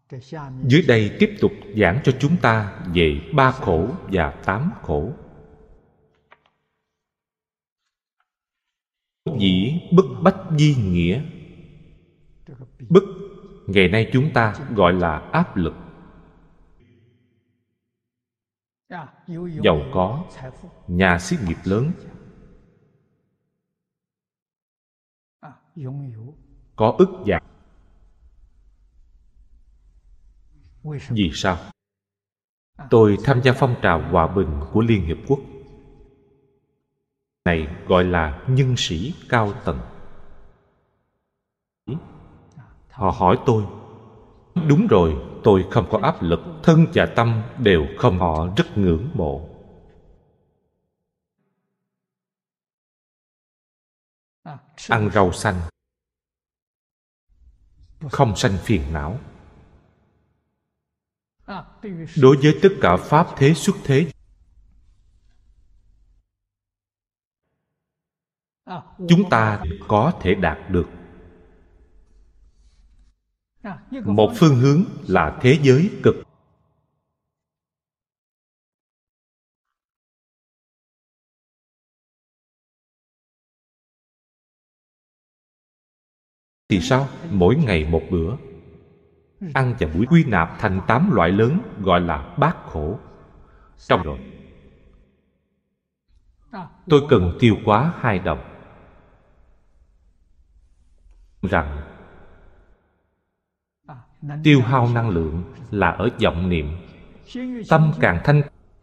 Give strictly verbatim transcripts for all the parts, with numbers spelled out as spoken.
Dưới đây tiếp tục giảng cho chúng ta về ba khổ và tám khổ. Dĩ bức bách di nghĩa. Bức ngày nay chúng ta gọi là áp lực. Giàu có, nhà xí nghiệp lớn, có ức vạn. Vì sao? Tôi tham gia phong trào hòa bình của Liên Hiệp Quốc. Này gọi là nhân sĩ cao tầng. Họ hỏi tôi, đúng rồi, tôi không có áp lực, thân và tâm đều không. Họ rất ngưỡng mộ. Ăn rau xanh, không sanh phiền não. Đối với tất cả pháp thế xuất thế, chúng ta có thể đạt được. Một phương hướng là thế giới cực. Thì sao? Mỗi ngày một bữa. Ăn và buổi quy nạp thành tám loại lớn gọi là bát khổ. Trong rồi tôi cần tiêu hóa hai đồng. Rằng tiêu hao năng lượng là ở vọng niệm. Tâm càng thanh,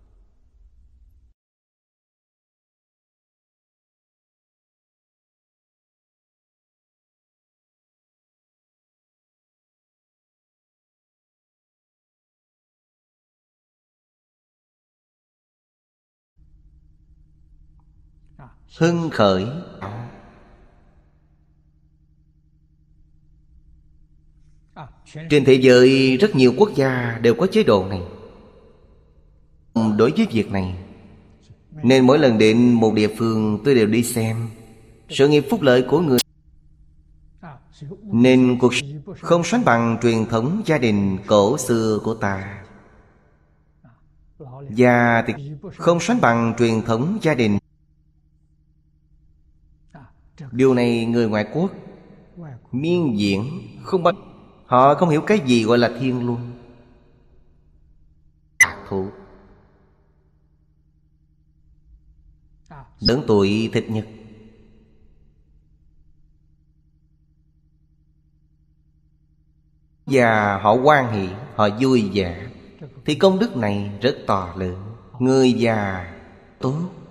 hưng khởi. Trên thế giới rất nhiều quốc gia đều có chế độ này. Đối với việc này, nên mỗi lần đến một địa phương tôi đều đi xem sự nghiệp phúc lợi của người. Nên cuộc không sánh bằng truyền thống gia đình cổ xưa của ta. Và thì không sánh bằng truyền thống gia đình. Điều này người ngoại quốc miên diễn không bắt. Họ không hiểu cái gì gọi là thiên luân. Thụ lớn tuổi thích nhất. Và họ hoan hỷ, họ vui vẻ, thì công đức này rất to lớn. Người già tốt,